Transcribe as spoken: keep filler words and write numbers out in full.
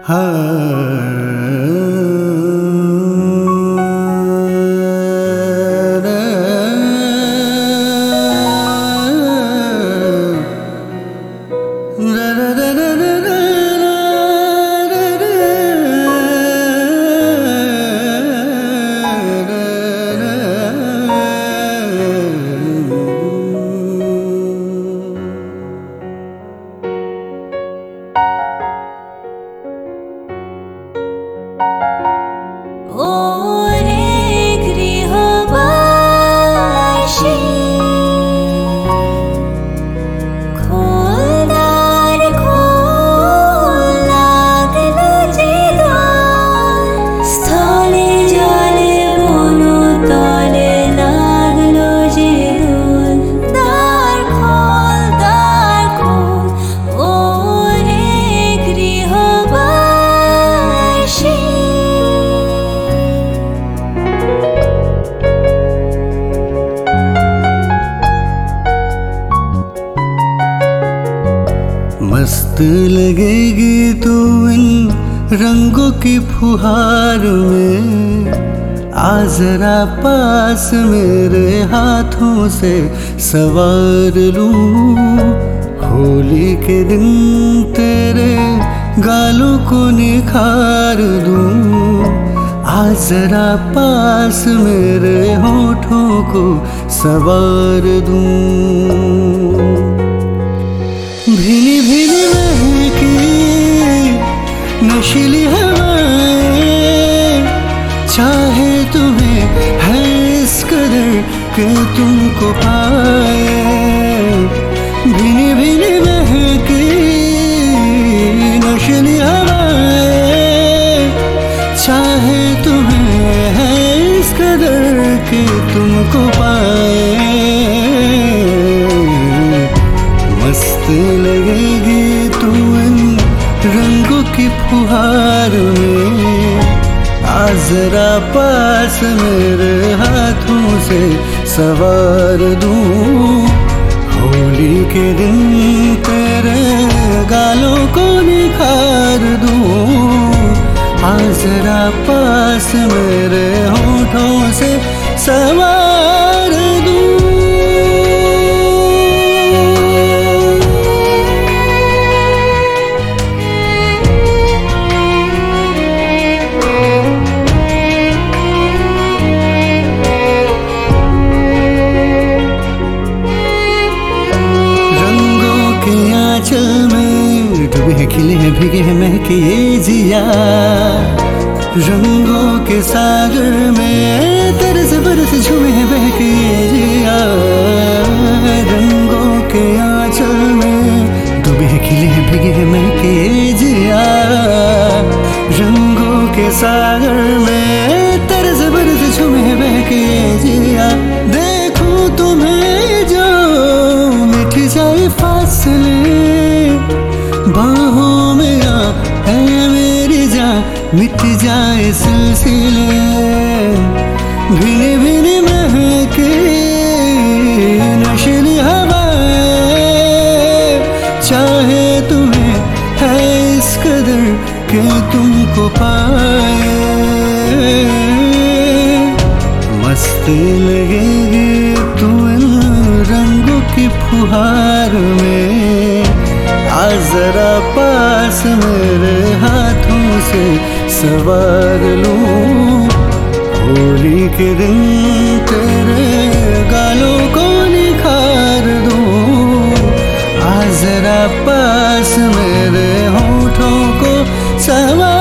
मस्त लगेगी तू इन रंगों की फुहार में, आ जरा पास मेरे हाथों से सवार लूं। होली के दिन तेरे गालों को निखार दूं, आ जरा पास मेरे होठों को सवार दूं। भीनी भीनी महकी नशीली हवाएं, चाहे तुम्हें है इस कदर कि तुमको पाए। भीनी भीनी महकी नशीली हवाएं, चाहे तुम्हें है इस कदर कि तुमको पाए। मस्त लगेगी तू इन रंगों की फुहार में, आ जरा पास मेरे हाथों से सवार दूं। होली के दिन तेरे गालों को निखार दूं, आ जरा पास मेरे होठों से सवार दूं। खिले हैं भीगे हैं महके ये जिया, रंगों के सागर में तरस बरस झूमे हैं बहके ये जिया। रंगों के आंचल में डूबे हैं खिले हैं भीगे हैं महके ये जिया, रंगों के सागर में तरस बरस झूमे हैं बहके ये जिया। देखूं तुम्हें जो मिट जाए फासले, बाहों में आ है मेरी जान मिट जाए सिलसिले। भीनी भीनी महके नशीली हवाएं, चाहे तुम्हें है इस कदर कि तुमको पाए। मस्त लगेगी तू इन रंगों की फुहार में, आ जरा पास मेरे हाथों से सवार लूं। होली के दिन तेरे गालों को निखार दूं, आ जरा पास मेरे होठों को सवार